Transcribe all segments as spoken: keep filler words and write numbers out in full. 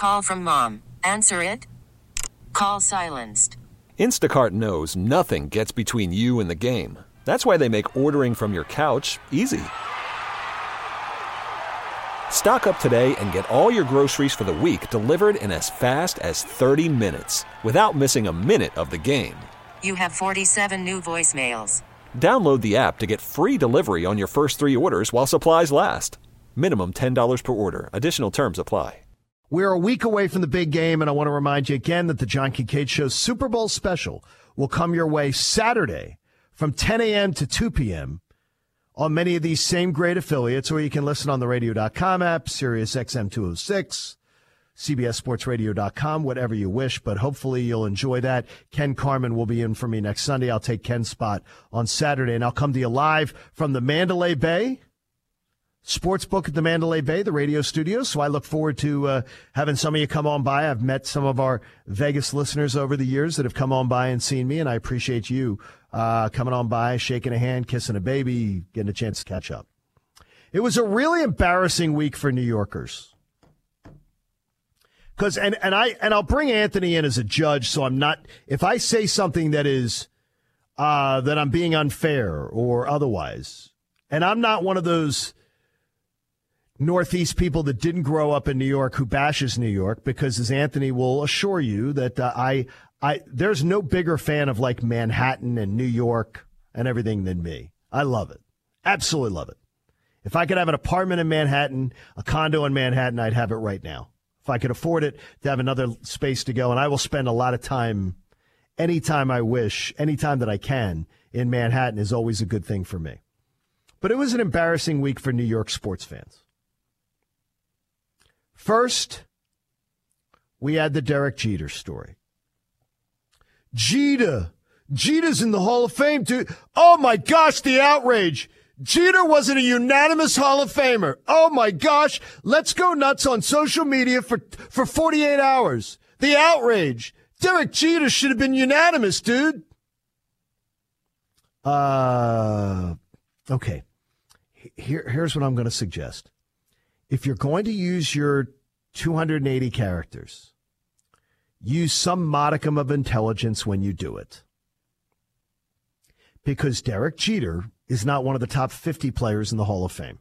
Call from mom. Answer it. Call silenced. Instacart knows nothing gets between you and the game. That's why they make ordering from your couch easy. Stock up today and get all your groceries for the week delivered in as fast as thirty minutes without missing a minute of the game. You have forty-seven new voicemails. Download the app to get free delivery on your first three orders while supplies last. Minimum ten dollars per order. Additional terms apply. We're a week away from the big game, and I want to remind you again that the John Kincaid Show's Super Bowl special will come your way Saturday from ten a.m. to two p.m. on many of these same great affiliates, or you can listen on the radio dot com app, Sirius X M two oh six, C B S Sports Radio dot com, whatever you wish, but hopefully you'll enjoy that. Ken Carman will be in for me next Sunday. I'll take Ken's spot on Saturday, and I'll come to you live from the Mandalay Bay Sportsbook at the Mandalay Bay, the radio studio. So I look forward to uh, having some of you come on by. I've met some of our Vegas listeners over the years that have come on by and seen me, and I appreciate you uh, coming on by, shaking a hand, kissing a baby, getting a chance to catch up. It was a really embarrassing week for New Yorkers. Because and, and I and I'll bring Anthony in as a judge, so I'm not, if I say something that is uh, that I'm being unfair or otherwise, and I'm not one of those Northeast people that didn't grow up in New York who bashes New York, because as Anthony will assure you that uh, I I there's no bigger fan of like Manhattan and New York and everything than me. I love it. Absolutely love it. If I could have an apartment in Manhattan, a condo in Manhattan, I'd have it right now. If I could afford it, to have another space to go, and I will spend a lot of time, anytime I wish, anytime that I can, in Manhattan is always a good thing for me. But it was an embarrassing week for New York sports fans. First, we had the Derek Jeter story. Jeter. Jeter's in the Hall of Fame, too. Oh, my gosh, the outrage. Jeter wasn't a unanimous Hall of Famer. Oh, my gosh. Let's go nuts on social media for, for forty-eight hours. The outrage. Derek Jeter should have been unanimous, dude. Uh, okay. Here, here's what I'm going to suggest. If you're going to use your two hundred eighty characters, use some modicum of intelligence when you do it. Because Derek Jeter is not one of the top fifty players in the Hall of Fame.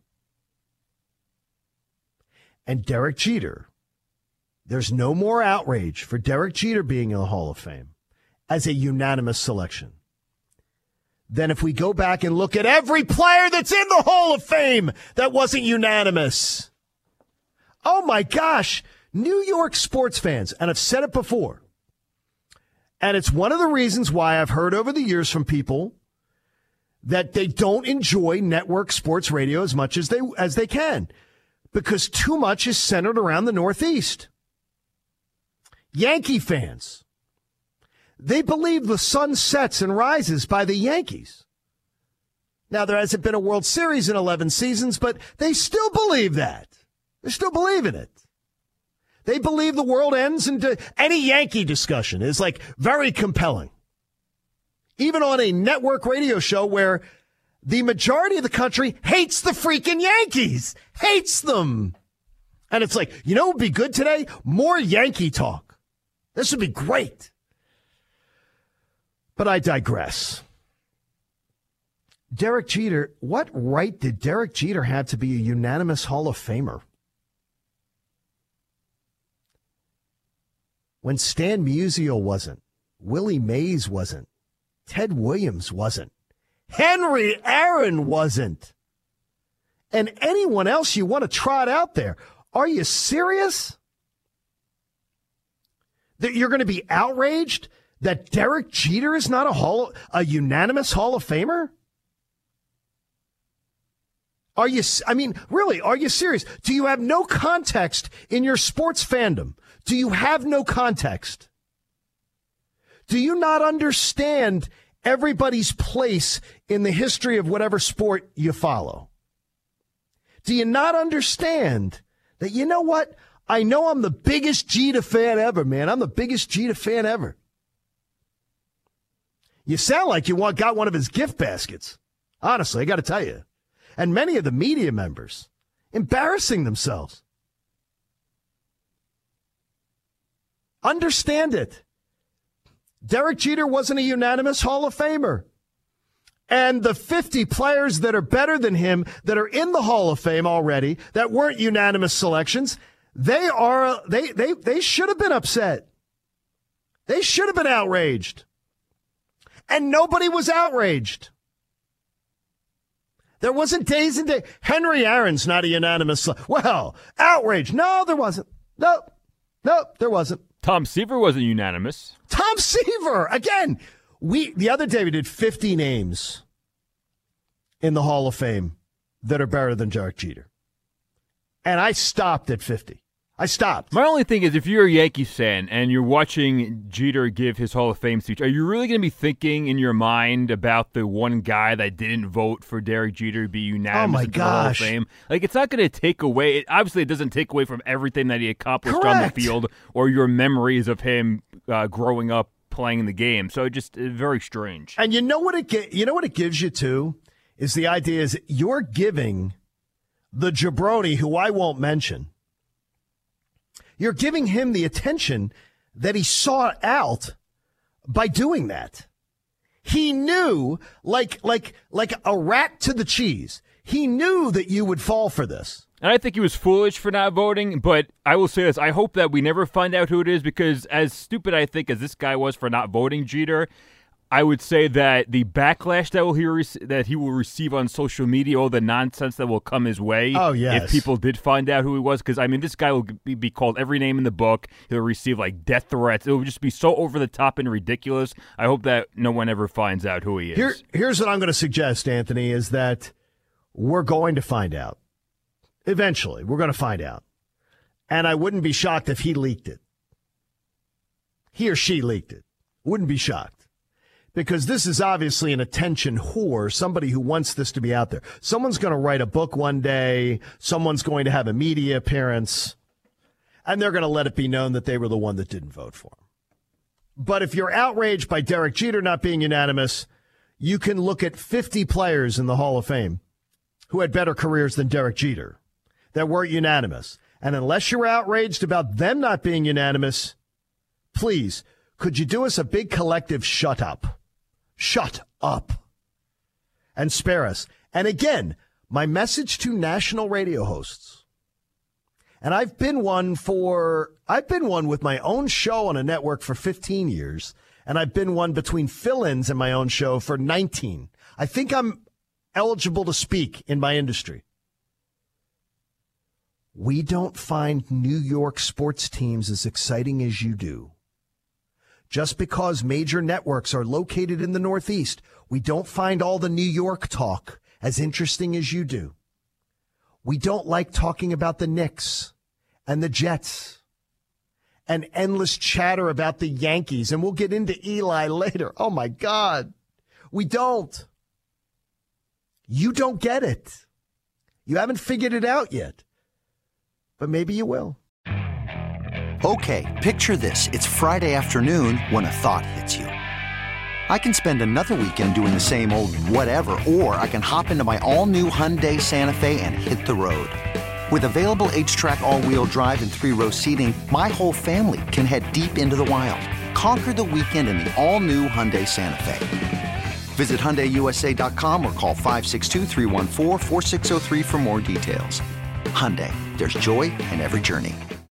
And Derek Jeter, there's no more outrage for Derek Jeter being in the Hall of Fame as a unanimous selection than if we go back and look at every player that's in the Hall of Fame that wasn't unanimous. Oh, my gosh. New York sports fans, and I've said it before, and it's one of the reasons why I've heard over the years from people that they don't enjoy network sports radio as much as they as they can, because too much is centered around the Northeast. Yankee fans, they believe the sun sets and rises by the Yankees. Now, there hasn't been a World Series in eleven seasons, but they still believe that. They still believe in it. They believe the world ends, and any Yankee discussion is like very compelling. Even on a network radio show where the majority of the country hates the freaking Yankees, hates them. And it's like, you know what would be good today? More Yankee talk. This would be great. But I digress. Derek Jeter, what right did Derek Jeter have to be a unanimous Hall of Famer? When Stan Musial wasn't, Willie Mays wasn't, Ted Williams wasn't, Henry Aaron wasn't, and anyone else you want to trot out there. Are you serious? That you're going to be outraged that Derek Jeter is not a hall, a unanimous Hall of Famer? Are you, I mean, really, are you serious? Do you have no context in your sports fandom? Do you have no context? Do you not understand everybody's place in the history of whatever sport you follow? Do you not understand that, you know what? I know I'm the biggest Jeter fan ever, man. I'm the biggest Jeter fan ever. You sound like you want, got one of his gift baskets. Honestly, I got to tell you. And many of the media members embarrassing themselves. Understand it. Derek Jeter wasn't a unanimous Hall of Famer. And the fifty players that are better than him that are in the Hall of Fame already that weren't unanimous selections, they are they they they should have been upset. They should have been outraged. And nobody was outraged. There wasn't days and days. Henry Aaron's not a unanimous. Well, outrage. No, there wasn't. Nope. Nope, there wasn't. Tom Seaver wasn't unanimous. Tom Seaver. Again, we the other day we did fifty names in the Hall of Fame that are better than Derek Jeter. And I stopped at fifty. I stopped. My only thing is, if you're a Yankees fan and you're watching Jeter give his Hall of Fame speech, are you really going to be thinking in your mind about the one guy that didn't vote for Derek Jeter to be unanimous oh my into the Hall of Fame? Like, it's not going to take away. It, obviously, it doesn't take away from everything that he accomplished Correct. on the field or your memories of him uh, growing up playing in the game. So it just uh, very strange. And you know what it ge- you know what it gives you too is the idea is you're giving the jabroni, who I won't mention. You're giving him the attention that he sought out by doing that. He knew, like like like a rat to the cheese, he knew that you would fall for this. And I think he was foolish for not voting, but I will say this. I hope that we never find out who it is, because as stupid I think as this guy was for not voting Jeter, I would say that the backlash that will he rec- that he will receive on social media, all the nonsense that will come his way, oh, yes. if people did find out who he was, because I mean, this guy will be, be called every name in the book. He'll receive like death threats. It will just be so over the top and ridiculous. I hope that no one ever finds out who he is. Here, here's what I'm going to suggest, Anthony, is that we're going to find out. Eventually, we're going to find out. And I wouldn't be shocked if he leaked it. He or she leaked it. Wouldn't be shocked. Because this is obviously an attention whore, somebody who wants this to be out there. Someone's going to write a book one day. Someone's going to have a media appearance. And they're going to let it be known that they were the one that didn't vote for him. But if you're outraged by Derek Jeter not being unanimous, you can look at fifty players in the Hall of Fame who had better careers than Derek Jeter that weren't unanimous. And unless you're outraged about them not being unanimous, please, could you do us a big collective shut up? Shut up and spare us. And again, my message to national radio hosts, and I've been one for, I've been one with my own show on a network for fifteen years, and I've been one between fill-ins in my own show for nineteen. I think I'm eligible to speak in my industry. We don't find New York sports teams as exciting as you do. Just because major networks are located in the Northeast, we don't find all the New York talk as interesting as you do. We don't like talking about the Knicks and the Jets and endless chatter about the Yankees. And we'll get into Eli later. Oh, my God. We don't. You don't get it. You haven't figured it out yet. But maybe you will. Okay, picture this. It's Friday afternoon when a thought hits you. I can spend another weekend doing the same old whatever, or I can hop into my all-new Hyundai Santa Fe and hit the road. With available H-Track all-wheel drive and three-row seating, my whole family can head deep into the wild. Conquer the weekend in the all-new Hyundai Santa Fe. Visit Hyundai U S A dot com or call five six two, three one four, four six zero three for more details. Hyundai, there's joy in every journey.